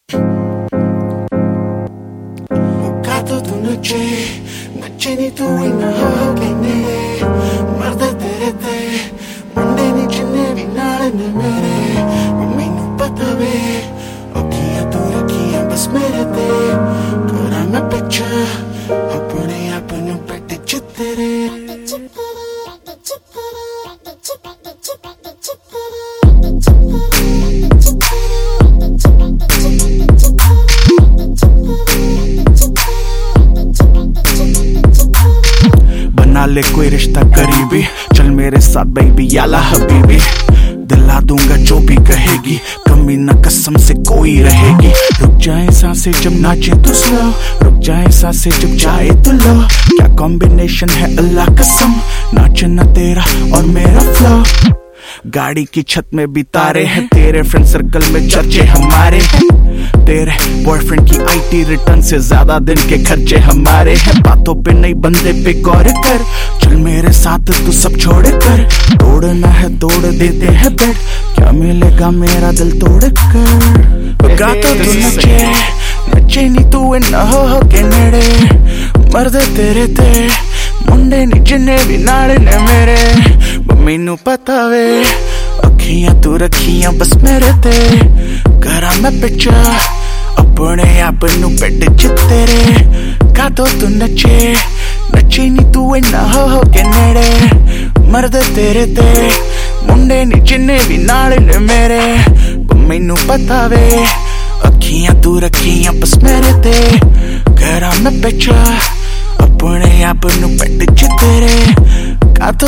Bucato tu नचे नी तू इन्ना हो के नेड़े मरदे तेरे ते मुंडे नी जिन्ने भी नाल ने मेरे मैनू पता वे अखियां तू रखियां बस मेरे ते करा मैं पिक्चर अपने आप नू पेट च तेरे बना ले कोई रिश्ता करीबी, चल मेरे साथ बेबी याला हबीबी, दिला दूंगा जो भी कहेगी, कमी ना कसम से कोई रहेगी। रुक जाए सांसें जब नाचे तो स्लो, रुक जाए सांसें जब जाए तो लो, क्या कॉम्बिनेशन है अल्लाह कसम, नाचना तेरा और मेरा फ्लो। गाड़ी की छत में भी तारे हैं तेरे, फ्रेंड सर्कल में चर्चे हमारे हैं, तेरे बॉयफ्रेंड की आईटी रिटर्न से ज्यादा दिन के खर्चे हमारे हैं। बातों पे नहीं बंदे पे गौर कर, चल मेरे साथ तू सब छोड़ कर, तोड़ना है तोड़ देते हैं बेड, क्या मिलेगा मेरा दिल तोड़ कर। गाता तू नचे नचे नी तू इन्ना हो के नेड़े मरदे तेरे ते मुंडे नी जिन्ने भी नाल ने मेरे मैनू पता वे अखियां तू रखियां बस मेरे ते करा मैं पिक्चर अपने आप नू पेट च तेरे। गातो तू नचे नी तू इन्ना हो के नेड़े मरदे तेरे ते मुंडे नी जिन्ने भी नाल ने मेरे मैनू पता वे अखियां तू रखियां बस मेरे ते करा मैं पिक्चर अपने आप नू पेट च तेरे। गातो